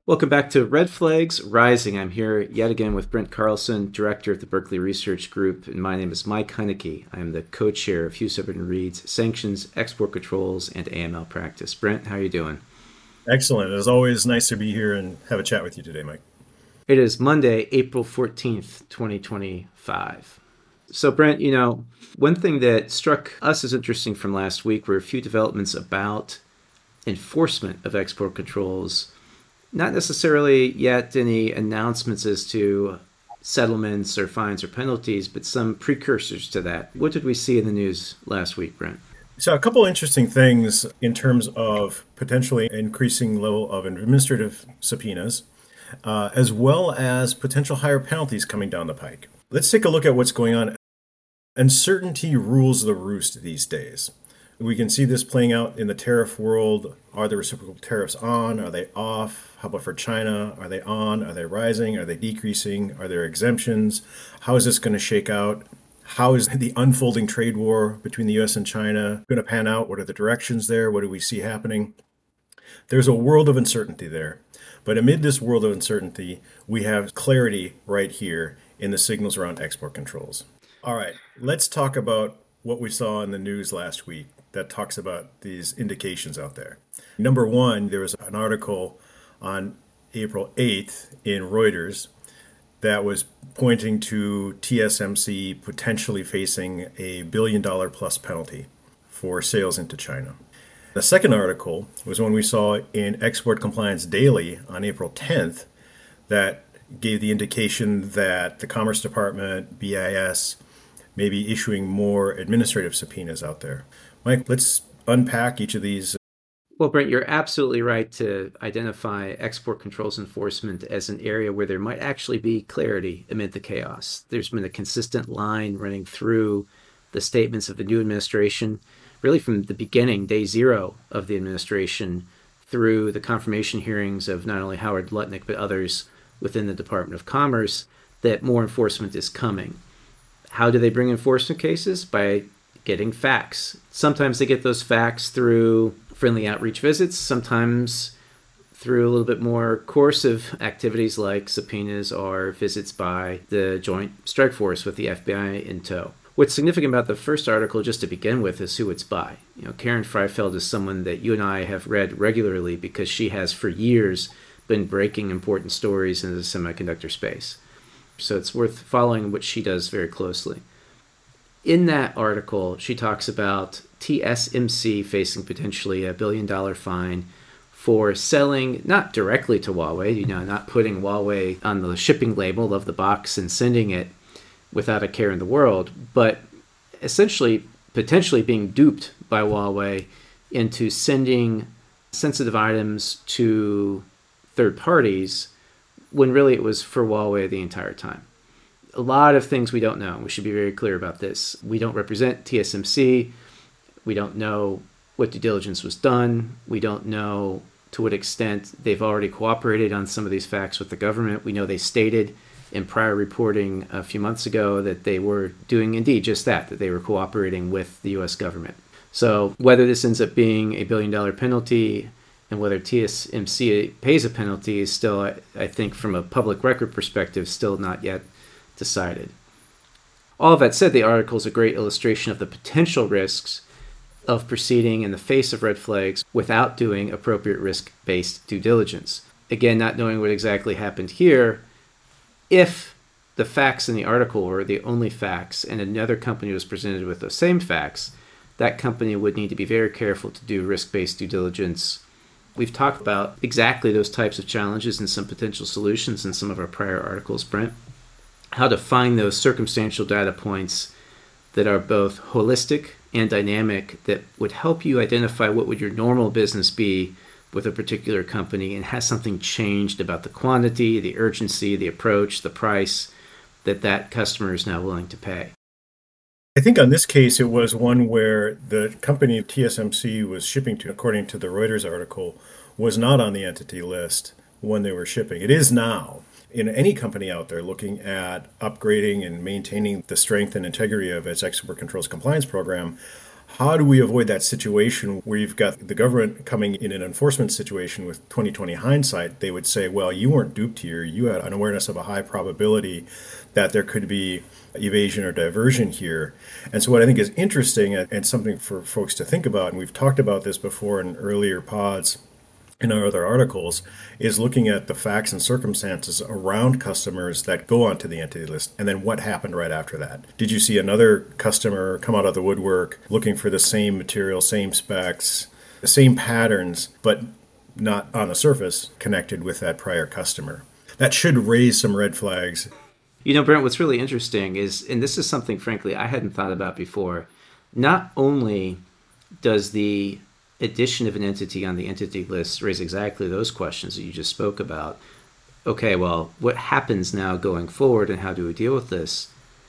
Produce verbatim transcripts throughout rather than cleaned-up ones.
Welcome back to Red Flags Rising. I'm here yet again with Brent Carlson, director of the Berkeley Research Group, and my name is Mike Heinecke. I am the co-chair of Hugh Sepperton Reed's Sanctions, Export Controls, and A M L practice. Brent, how are you doing? Excellent. It's always nice to be here and have a chat with you today, Mike. It is Monday, April fourteenth, twenty twenty-five. So, Brent, you know, one thing that struck us as interesting from last week were a few developments about enforcement of export controls. Not necessarily yet any announcements as to settlements or fines or penalties, but some precursors to that. What did we see in the news last week, Brent? So, a couple interesting things in terms of potentially increasing level of administrative subpoenas, uh, as well as potential higher penalties coming down the pike. Let's take a look at what's going on. Uncertainty rules the roost these days. We can see this playing out in the tariff world. Are the reciprocal tariffs on? Are they off? How about for China? Are they on? Are they rising? Are they decreasing? Are there exemptions? How is this going to shake out? How is the unfolding trade war between the U S and China going to pan out? What are the directions there? What do we see happening? There's a world of uncertainty there. But amid this world of uncertainty, we have clarity right here in the signals around export controls. All right, let's talk about what we saw in the news last week that talks about these indications out there. Number one, there was an article on April eighth in Reuters that was pointing to T S M C potentially facing a billion dollar plus penalty for sales into China. The second article was one we saw in Export Compliance Daily on April tenth that gave the indication that the Commerce Department, B I S, may be issuing more administrative subpoenas out there. Mike, let's unpack each of these. Well, Brent, you're absolutely right to identify export controls enforcement as an area where there might actually be clarity amid the chaos. There's been a consistent line running through the statements of the new administration, really from the beginning, day zero of the administration, through the confirmation hearings of not only Howard Lutnick, but others within the Department of Commerce, that more enforcement is coming. How do they bring enforcement cases? By getting facts. Sometimes they get those facts through friendly outreach visits, sometimes through a little bit more coercive activities like subpoenas or visits by the Joint Strike Force with the F B I in tow. What's significant about the first article, just to begin with, is who it's by. You know, Karen Freifeld is someone that you and I have read regularly because she has for years been breaking important stories in the semiconductor space. So it's worth following what she does very closely. In that article, she talks about T S M C facing potentially a billion dollar fine for selling not directly to Huawei, you know, not putting Huawei on the shipping label of the box and sending it without a care in the world, but essentially potentially being duped by Huawei into sending sensitive items to third parties when really it was for Huawei the entire time. A lot of things we don't know. We should be very clear about this. We don't represent T S M C. We don't know what due diligence was done. We don't know to what extent they've already cooperated on some of these facts with the government. We know they stated in prior reporting a few months ago that they were doing indeed just that, that they were cooperating with the U S government. So whether this ends up being a billion dollar penalty and whether T S M C pays a penalty is still, I, I think, from a public record perspective, still not yet decided. All of that said, the article is a great illustration of the potential risks of proceeding in the face of red flags without doing appropriate risk-based due diligence. Again, not knowing what exactly happened here, if the facts in the article were the only facts and another company was presented with the same facts, that company would need to be very careful to do risk-based due diligence. We've talked about exactly those types of challenges and some potential solutions in some of our prior articles, Brent. How to find those circumstantial data points that are both holistic and dynamic that would help you identify what would your normal business be with a particular company and has something changed about the quantity, the urgency, the approach, the price that that customer is now willing to pay. I think on this case, it was one where the company T S M C was shipping to, according to the Reuters article, was not on the entity list when they were shipping. It is now. In any company out there looking at upgrading and maintaining the strength and integrity of its export controls compliance program, How do we avoid that situation where you've got the government coming in an enforcement situation with twenty twenty hindsight? They would say, well, you weren't duped here. You had an awareness of a high probability that there could be evasion or diversion here. And so what I think is interesting and something for folks to think about, and we've talked about this before in earlier pods, in our other articles, is looking at the facts and circumstances around customers that go onto the entity list and then what happened right after that. Did you see another customer come out of the woodwork looking for the same material, same specs, the same patterns, but not on the surface connected with that prior customer? That should raise some red flags. You know, Brent, what's really interesting is, and this is something, frankly, I hadn't thought about before, not only does the addition of an entity on the entity list raise exactly those questions that you just spoke about. Okay, well, what happens now going forward and how do we deal with this?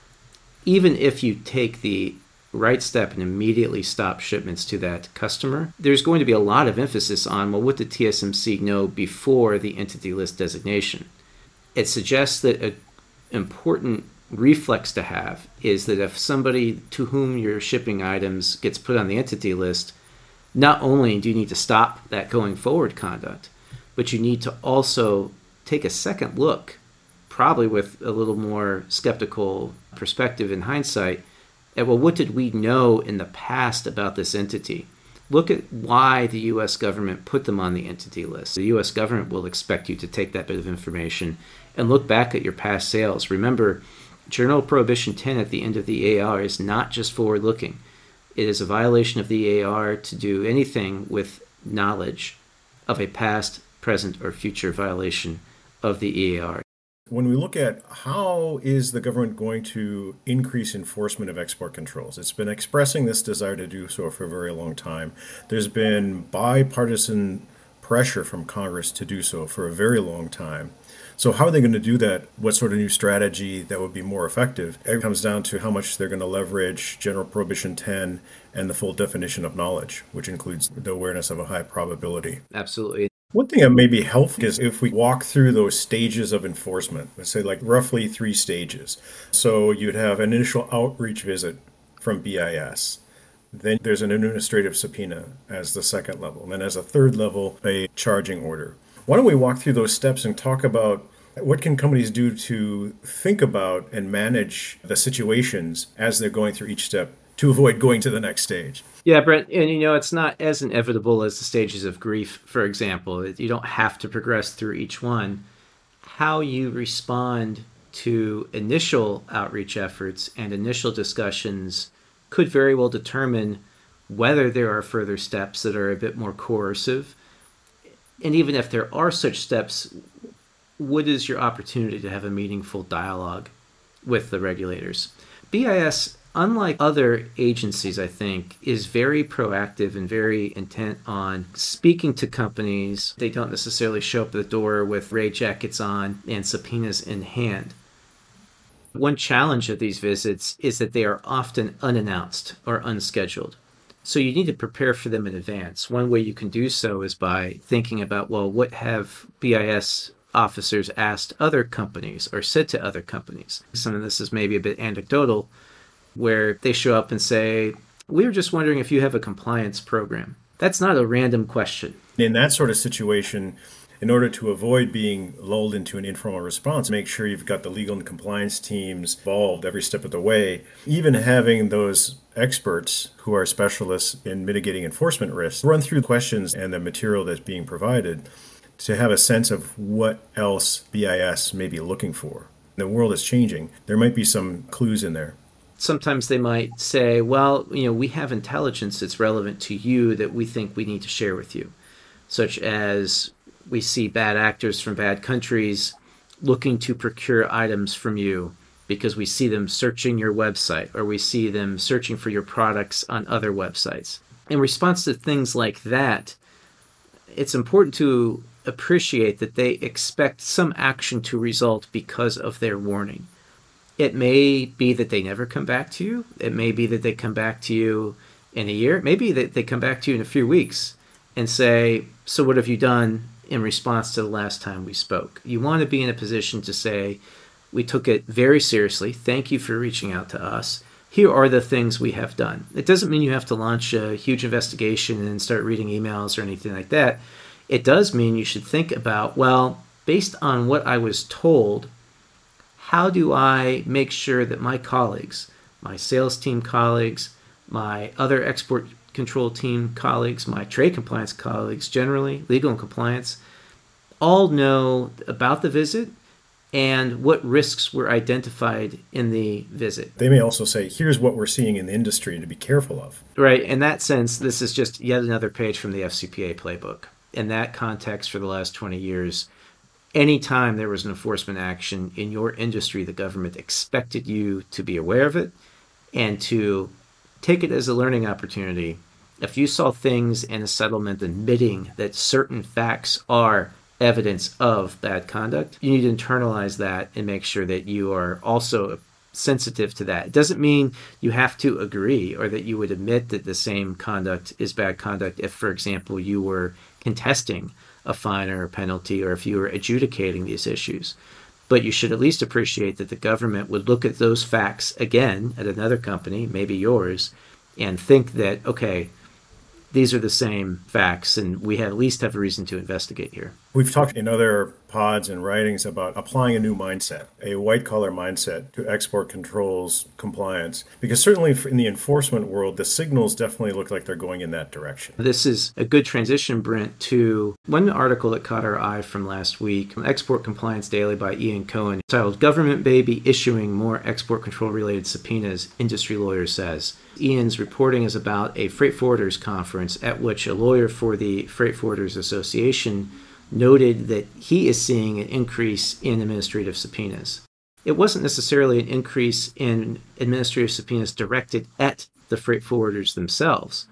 Even if you take the right step and immediately stop shipments to that customer, there's going to be a lot of emphasis on, well, what did T S M C know before the entity list designation? It suggests that an important reflex to have is that if somebody to whom you're shipping items gets put on the entity list, not only do you need to stop that going forward conduct, but you need to also take a second look, probably with a little more skeptical perspective in hindsight, at, well, what did we know in the past about this entity? Look at why the U S government put them on the entity list. The U S government will expect you to take that bit of information and look back at your past sales. Remember, General Prohibition ten at the end of the A R is not just forward-looking. It is a violation of the A R to do anything with knowledge of a past, present, or future violation of the A R. When we look at how is the government going to increase enforcement of export controls, it's been expressing this desire to do so for a very long time. There's been bipartisan pressure from Congress to do so for a very long time. So how are they going to do that? What sort of new strategy that would be more effective? It comes down to how much they're going to leverage General Prohibition ten and the full definition of knowledge, which includes the awareness of a high probability. Absolutely. One thing that may be helpful is if we walk through those stages of enforcement, let's say like roughly three stages. So you'd have an initial outreach visit from B I S. Then there's an administrative subpoena as the second level. And then as a third level, a charging order. Why don't we walk through those steps and talk about what can companies do to think about and manage the situations as they're going through each step to avoid going to the next stage? Yeah, Brent, and you know, it's not as inevitable as the stages of grief, for example. You don't have to progress through each one. How you respond to initial outreach efforts and initial discussions could very well determine whether there are further steps that are a bit more coercive. And even if there are such steps, what is your opportunity to have a meaningful dialogue with the regulators? B I S, unlike other agencies, I think, is very proactive and very intent on speaking to companies. They don't necessarily show up at the door with raid jackets on and subpoenas in hand. One challenge of these visits is that they are often unannounced or unscheduled. So you need to prepare for them in advance. One way you can do so is by thinking about, well, what have B I S officers asked other companies or said to other companies? Some of this is maybe a bit anecdotal, where they show up and say, we were just wondering if you have a compliance program. That's not a random question. In that sort of situation, in order to avoid being lulled into an informal response, make sure you've got the legal and compliance teams involved every step of the way. Even having those experts who are specialists in mitigating enforcement risks run through questions and the material that's being provided to have a sense of what else B I S may be looking for. The world is changing. There might be some clues in there. Sometimes they might say, well, you know, we have intelligence that's relevant to you that we think we need to share with you, such as we see bad actors from bad countries looking to procure items from you because we see them searching your website or we see them searching for your products on other websites. In response to things like that, it's important to appreciate that they expect some action to result because of their warning. It may be that they never come back to you. It may be that they come back to you in a year. Maybe that they come back to you in a few weeks and say, so what have you done in response to the last time we spoke? You want to be in a position to say, we took it very seriously. Thank you for reaching out to us. here are the things we have done. It doesn't mean you have to launch a huge investigation and start reading emails or anything like that. It does mean you should think about, well, based on what I was told, how do I make sure that my colleagues, my sales team colleagues, my other export control team colleagues, my trade compliance colleagues generally, legal and compliance, all know about the visit and what risks were identified in the visit. They may also say, here's what we're seeing in the industry to be careful of. Right. In that sense, this is just yet another page from the F C P A playbook. In that context, for the last twenty years, anytime there was an enforcement action in your industry, the government expected you to be aware of it and to take it as a learning opportunity. If you saw things in a settlement admitting that certain facts are evidence of bad conduct, you need to internalize that and make sure that you are also sensitive to that. It doesn't mean you have to agree or that you would admit that the same conduct is bad conduct if, for example, you were contesting a fine or a penalty or if you were adjudicating these issues. But you should at least appreciate that the government would look at those facts again at another company, maybe yours, and think that, okay, these are the same facts and we have, at least have a reason to investigate here. We've talked in other pods and writings about applying a new mindset, a white-collar mindset to export controls compliance, because certainly in the enforcement world, the signals definitely look like they're going in that direction. This is a good transition, Brent, to one article that caught our eye from last week, Export Compliance Daily by Ian Cohen, titled Government Baby Issuing More Export Control-Related Subpoenas, Industry Lawyer Says. Ian's reporting is about a freight forwarders conference at which a lawyer for the Freight Forwarders Association noted that he is seeing an increase in administrative subpoenas. It wasn't necessarily an increase in administrative subpoenas directed at the freight forwarders themselves.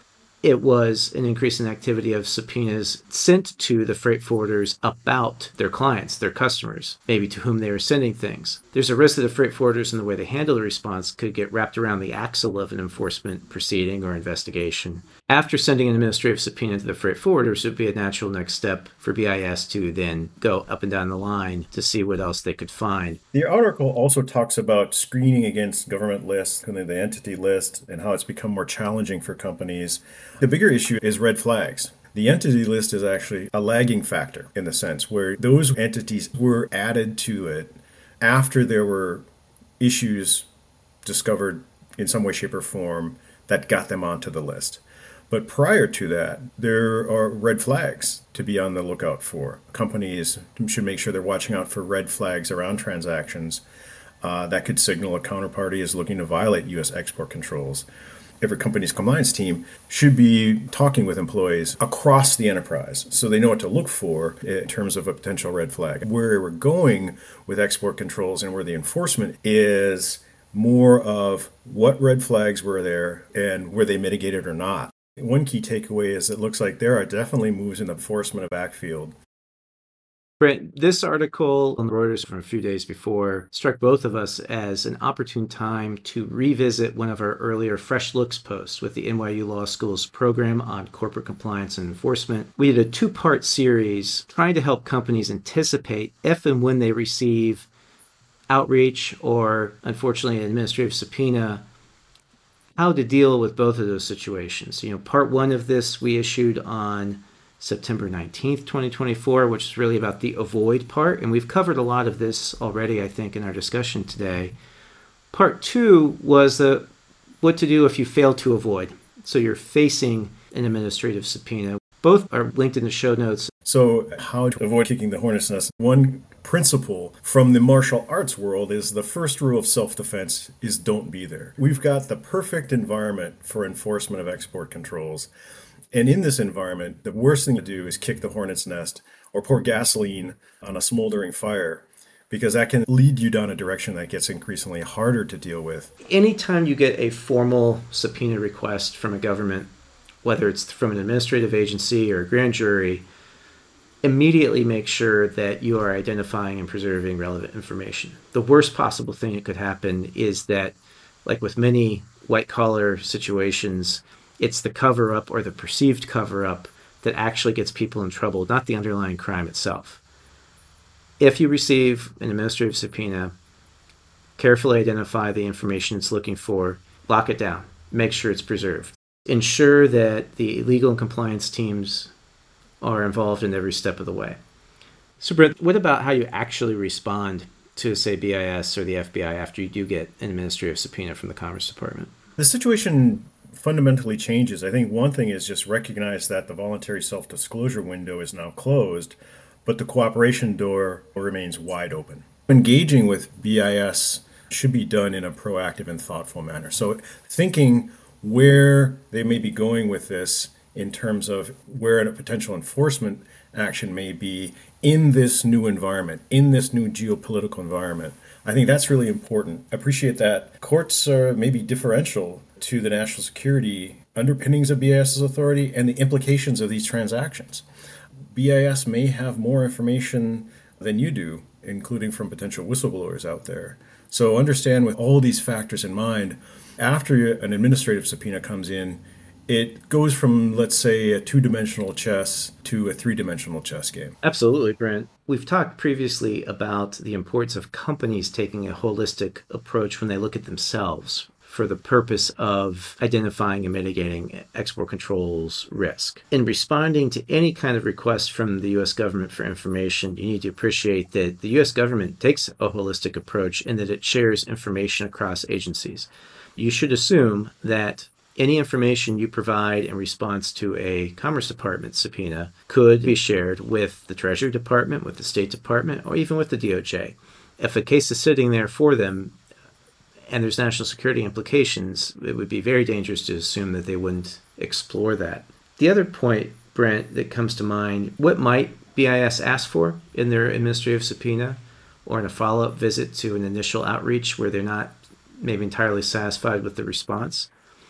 It was an increase in activity of subpoenas sent to the freight forwarders about their clients, their customers, maybe to whom they were sending things. There's a risk that the freight forwarders and the way they handle the response could get wrapped around the axle of an enforcement proceeding or investigation. After sending an administrative subpoena to the freight forwarders, it would be a natural next step for B I S to then go up and down the line to see what else they could find. The article also talks about screening against government lists, the entity list, and how it's become more challenging for companies. The bigger issue is red flags. The entity list is actually a lagging factor in the sense where those entities were added to it after there were issues discovered in some way, shape, or form that got them onto the list. But prior to that, there are red flags to be on the lookout for. Companies should make sure they're watching out for red flags around transactions uh, that could signal a counterparty is looking to violate U S export controls. Every company's compliance team should be talking with employees across the enterprise so they know what to look for in terms of a potential red flag. Where we're going with export controls and where the enforcement is more of what red flags were there and were they mitigated or not. One key takeaway is it looks like there are definitely moves in the enforcement of backfield. Brent, this article on Reuters from a few days before struck both of us as an opportune time to revisit one of our earlier Fresh Looks posts with the N Y U Law School's program on corporate compliance and enforcement. We did a two-part series trying to help companies anticipate if and when they receive outreach or, unfortunately, an administrative subpoena, how to deal with both of those situations. You know, part one of this we issued on September nineteenth, twenty twenty-four, which is really about the avoid part. And we've covered a lot of this already, I think, in our discussion today. Part two was the what to do if you fail to avoid. So you're facing an administrative subpoena. Both are linked in the show notes. So how to avoid kicking the hornet's nest. One principle from the martial arts world is the first rule of self-defense is don't be there. We've got the perfect environment for enforcement of export controls. And in this environment, the worst thing to do is kick the hornet's nest or pour gasoline on a smoldering fire, because that can lead you down a direction that gets increasingly harder to deal with. Anytime you get a formal subpoena request from a government, whether it's from an administrative agency or a grand jury, immediately make sure that you are identifying and preserving relevant information. The worst possible thing that could happen is that, like with many white-collar situations, it's the cover-up or the perceived cover-up that actually gets people in trouble, not the underlying crime itself. If you receive an administrative subpoena, carefully identify the information it's looking for, lock it down, make sure it's preserved. Ensure that the legal and compliance teams are involved in every step of the way. So, Brent, what about how you actually respond to, say, B I S or the F B I after you do get an administrative subpoena from the Commerce Department? The situation fundamentally changes. I think one thing is just recognize that the voluntary self-disclosure window is now closed, but the cooperation door remains wide open. Engaging with B I S should be done in a proactive and thoughtful manner. So thinking where they may be going with this in terms of where a potential enforcement action may be in this new environment, in this new geopolitical environment. I think that's really important. I appreciate that courts are maybe differential to the national security underpinnings of B I S's authority and the implications of these transactions. B I S may have more information than you do, including from potential whistleblowers out there. So understand with all these factors in mind, after an administrative subpoena comes in, it goes from, let's say, a two-dimensional chess to a three-dimensional chess game. Absolutely, Brent. We've talked previously about the importance of companies taking a holistic approach when they look at themselves for the purpose of identifying and mitigating export controls risk. In responding to any kind of request from the U S government for information, you need to appreciate that the U S government takes a holistic approach and that it shares information across agencies. You should assume that any information you provide in response to a Commerce Department subpoena could be shared with the Treasury Department, with the State Department, or even with the D O J. If a case is sitting there for them and there's national security implications, it would be very dangerous to assume that they wouldn't explore that. The other point, Brent, that comes to mind, what might B I S ask for in their administrative subpoena or in a follow-up visit to an initial outreach where they're not maybe entirely satisfied with the response?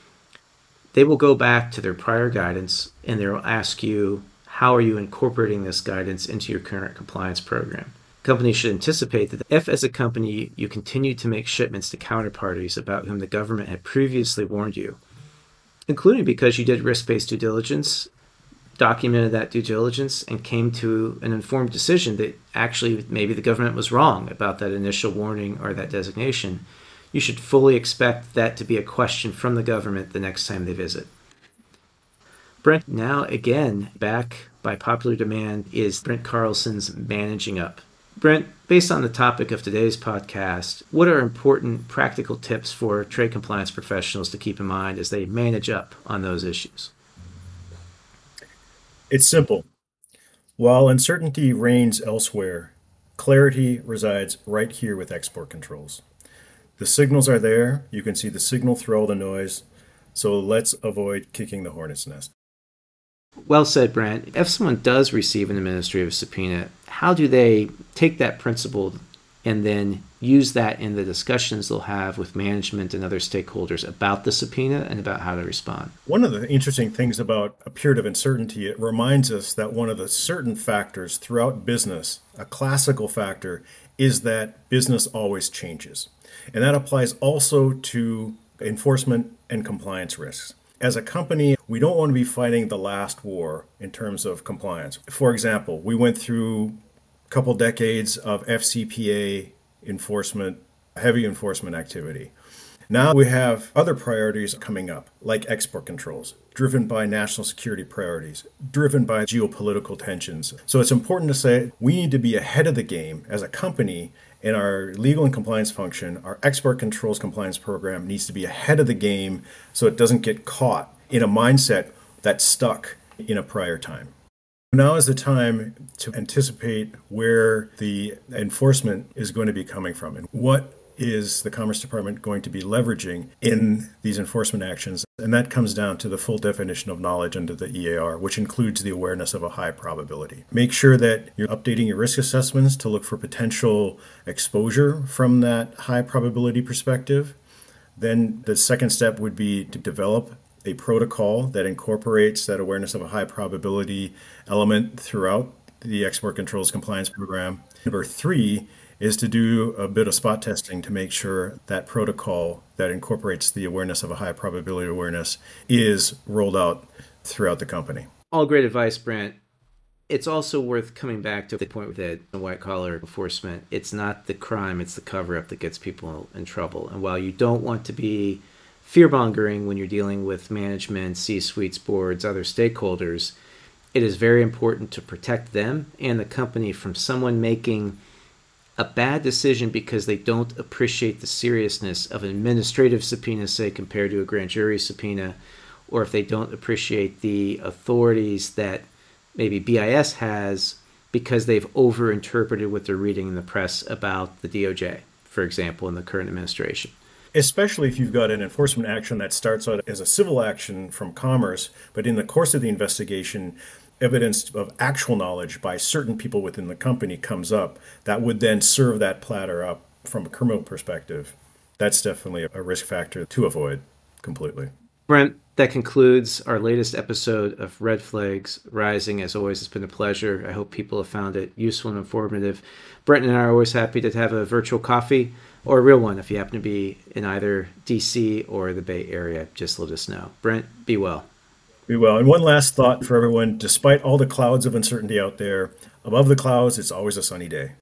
They will go back to their prior guidance and they'll ask you, how are you incorporating this guidance into your current compliance program? Companies should anticipate that if, as a company, you continue to make shipments to counterparties about whom the government had previously warned you, including because you did risk-based due diligence, documented that due diligence, and came to an informed decision that actually maybe the government was wrong about that initial warning or that designation, you should fully expect that to be a question from the government the next time they visit. Brent, now again, back by popular demand, is Brent Carlson's Managing Up. Brent, based on the topic of today's podcast, what are important practical tips for trade compliance professionals to keep in mind as they manage up on those issues? It's simple. While uncertainty reigns elsewhere, clarity resides right here with export controls. The signals are there. You can see the signal through all the noise. So let's avoid kicking the hornet's nest. Well said, Brent. If someone does receive an administrative subpoena, how do they take that principle and then use that in the discussions they'll have with management and other stakeholders about the subpoena and about how to respond? One of the interesting things about a period of uncertainty, it reminds us that one of the certain factors throughout business, a classical factor, is that business always changes. And that applies also to enforcement and compliance risks. As a company, we don't want to be fighting the last war in terms of compliance. For example, we went through a couple decades of F C P A enforcement, heavy enforcement activity. Now we have other priorities coming up, like export controls, driven by national security priorities, driven by geopolitical tensions. So it's important to say we need to be ahead of the game as a company. In our legal and compliance function, our export controls compliance program needs to be ahead of the game so it doesn't get caught in a mindset that's stuck in a prior time. Now is the time to anticipate where the enforcement is going to be coming from and what is the Commerce Department going to be leveraging in these enforcement actions. And that comes down to the full definition of knowledge under the E A R, which includes the awareness of a high probability. Make sure that you're updating your risk assessments to look for potential exposure from that high probability perspective. Then the second step would be to develop a protocol that incorporates that awareness of a high probability element throughout the export controls compliance program. Number three is to do a bit of spot testing to make sure that protocol that incorporates the awareness of a high probability awareness is rolled out throughout the company. All great advice, Brent. It's also worth coming back to the point that the white collar enforcement, it's not the crime, it's the cover up that gets people in trouble. And while you don't want to be fear mongering when you're dealing with management, C suites, boards, other stakeholders, it is very important to protect them and the company from someone making a bad decision because they don't appreciate the seriousness of an administrative subpoena, say, compared to a grand jury subpoena, or if they don't appreciate the authorities that maybe B I S has because they've overinterpreted what they're reading in the press about the D O J, for example, in the current administration. Especially if you've got an enforcement action that starts out as a civil action from Commerce, but in the course of the investigation, evidence of actual knowledge by certain people within the company comes up that would then serve that platter up from a criminal perspective. That's definitely a risk factor to avoid completely. Brent, that concludes our latest episode of Red Flags Rising. As always, it's been a pleasure. I hope people have found it useful and informative. Brent and I are always happy to have a virtual coffee or a real one if you happen to be in either D C or the Bay Area. Just let us know. Brent, be well. Be well. And one last thought for everyone. Despite all the clouds of uncertainty out there, above the clouds, it's always a sunny day.